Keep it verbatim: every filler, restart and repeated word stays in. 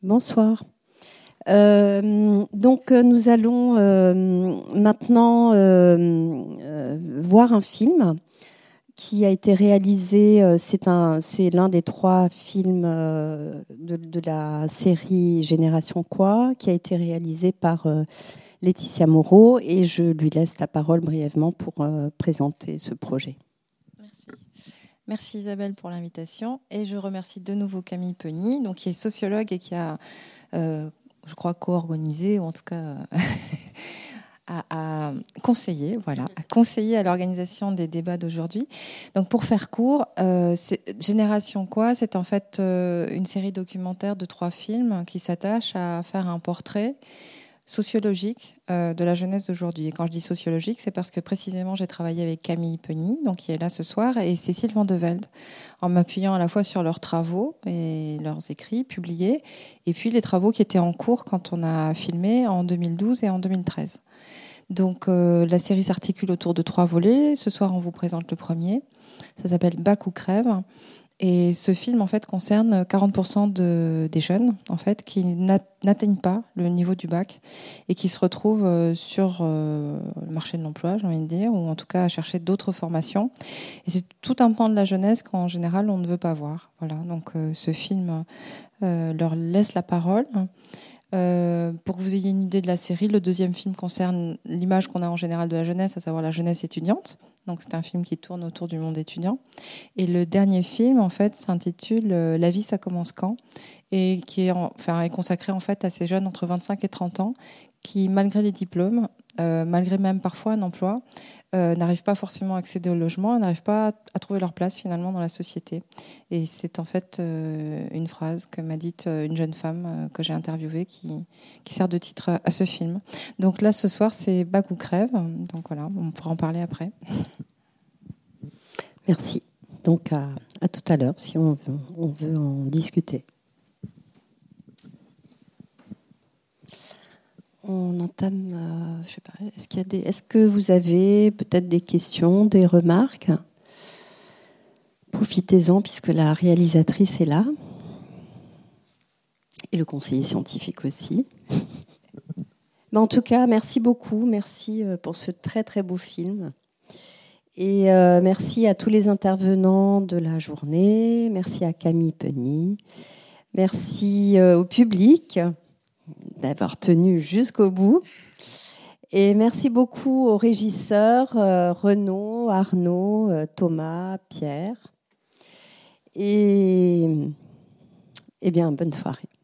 Bonsoir. Euh, donc nous allons euh, maintenant euh, euh, voir un film qui a été réalisé, euh, c'est un, c'est l'un des trois films euh, de, de la série Génération Quoi, qui a été réalisé par euh, Laetitia Moreau, et je lui laisse la parole brièvement pour euh, présenter ce projet. Merci. Merci Isabelle pour l'invitation, et je remercie de nouveau Camille Penny, donc, qui est sociologue et qui a, euh, je crois, co-organisé, ou en tout cas à, à conseiller, voilà, à conseiller à l'organisation des débats d'aujourd'hui. Donc pour faire court, euh, Génération Quoi, c'est en fait euh, une série documentaire de trois films qui s'attachent à faire un portrait sociologique euh, de la jeunesse d'aujourd'hui. Et quand je dis sociologique, c'est parce que précisément j'ai travaillé avec Camille Penny, donc qui est là ce soir, et Cécile Van de Velde, en m'appuyant à la fois sur leurs travaux et leurs écrits publiés, et puis les travaux qui étaient en cours quand on a filmé en deux mille douze et en deux mille treize. Donc euh, la série s'articule autour de trois volets. Ce soir, on vous présente le premier. Ça s'appelle Bac ou crève. Et ce film, en fait, concerne quarante pour cent de, des jeunes, en fait, qui n'atteignent pas le niveau du bac et qui se retrouvent sur euh, le marché de l'emploi, j'ai envie de dire, ou en tout cas à chercher d'autres formations. Et c'est tout un pan de la jeunesse qu'en général, on ne veut pas voir. Voilà. Donc, euh, ce film euh, leur laisse la parole. Euh, pour que vous ayez une idée de la série, le deuxième film concerne l'image qu'on a en général de la jeunesse, à savoir la jeunesse étudiante. Donc c'est un film qui tourne autour du monde étudiant. Et le dernier film, en fait, s'intitule euh, La vie, ça commence quand, et qui est, en, enfin, est consacré en fait à ces jeunes entre vingt-cinq et trente ans qui, malgré les diplômes, euh, malgré même parfois un emploi, euh, n'arrivent pas forcément à accéder au logement, n'arrivent pas à, à trouver leur place finalement dans la société. Et c'est en fait euh, une phrase que m'a dite euh, une jeune femme euh, que j'ai interviewée qui, qui sert de titre à, à ce film. Donc là, ce soir, c'est Bac ou crève. Donc voilà, on pourra en parler après. Merci. Donc à, à tout à l'heure, si on veut, on veut en discuter. On entame, euh, je sais pas, est-ce qu'il y a des, est-ce que vous avez peut-être des questions, des remarques ? Profitez-en puisque la réalisatrice est là. Et le conseiller scientifique aussi. Mais en tout cas, merci beaucoup. Merci pour ce très très beau film. Et euh, merci à tous les intervenants de la journée. Merci à Camille Penny. Merci euh, au public d'avoir tenu jusqu'au bout. Et merci beaucoup aux régisseurs euh, Renaud, Arnaud, euh, Thomas, Pierre. Et, et bien, bonne soirée.